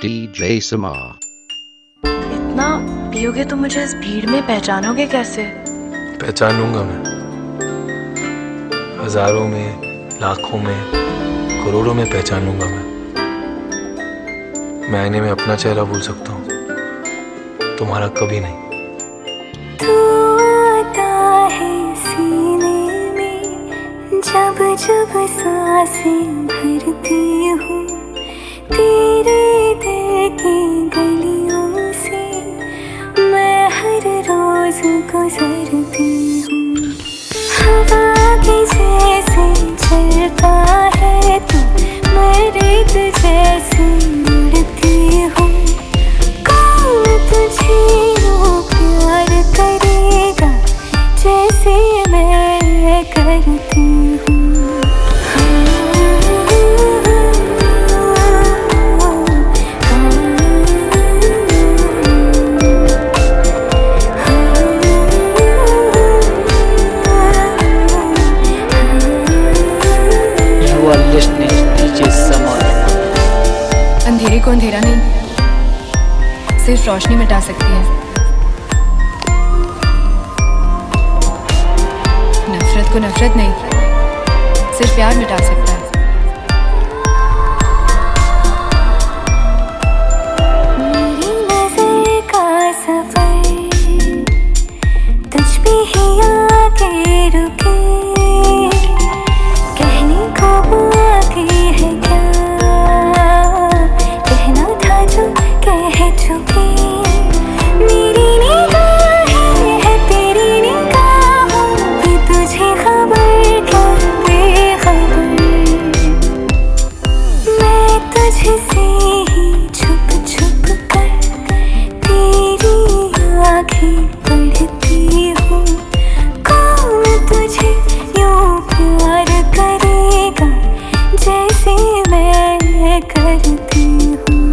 DJ Samar। इतना पियोगे तो मुझे इस भीड़ में पहचानोगे कैसे? पहचानूंगा मैं, हजारों में, लाखों में, करोड़ों में पहचानूंगा मैं आईने में अपना चेहरा भूल सकता हूँ, तुम्हारा कभी नहीं। तू आता है सीने में, जब जब सांसें भरती हूँ, तेरे दिल की गलियों से मैं हर रोज गुजरती हूँ। हवा के जैसे चलता है तू, मैं रेत जैसे उड़ती हूँ। कौन तुझे यूं प्यार करेगा जैसे मैं करती हूँ। अंधेरे को अंधेरा नहीं, सिर्फ रोशनी मिटा सकती है। नफरत को नफरत नहीं, सिर्फ प्यार मिटा सकता है। मेरी नजर का सफर तुझ पे ही आके रुके, कहने को बाकी है क्या, कहना था जो कह चुके। मेरी निगाहें है तेरी निगाहों पे, तुझे खबर क्या बेखबर। मैं तुझसे ही छुप छुप कर तेरी आँखें पढ़ती हूँ। कौन तुझे यूं प्यार करेगा जैसे मैं करती हूँ।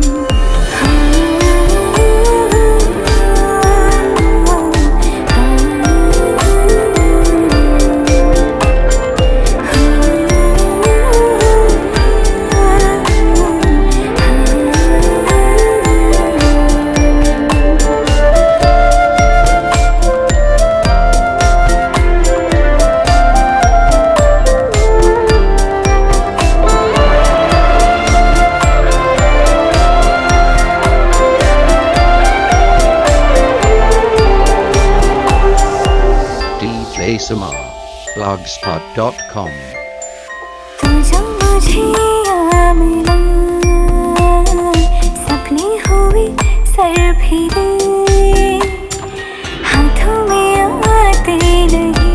DJ Samar, blogspot.com। तू जो मुझे यहाँ मिला, सपने हुए सर फिरे, हाथों में आते लगे,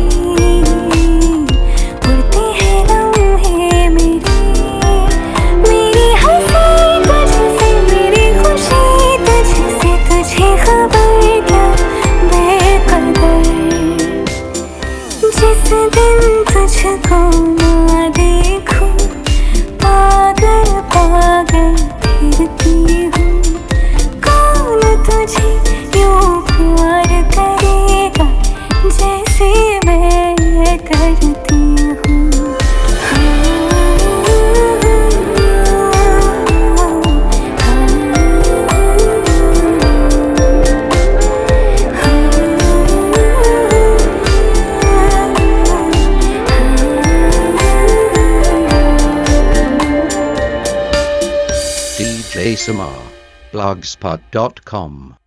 उड़ते हैं लम्हे मेरे। मेरी हंसी तुझसे, मेरी खुशी तुझसे, तुझे खबर क्या बेकदर। जिस दिन तुझको ना देखूं, पागल पागल फिरती हूँ। कौन तुझे यूं प्यार करेगा जैसे मैं करती हूँ। DJ Samar, blogspot.com।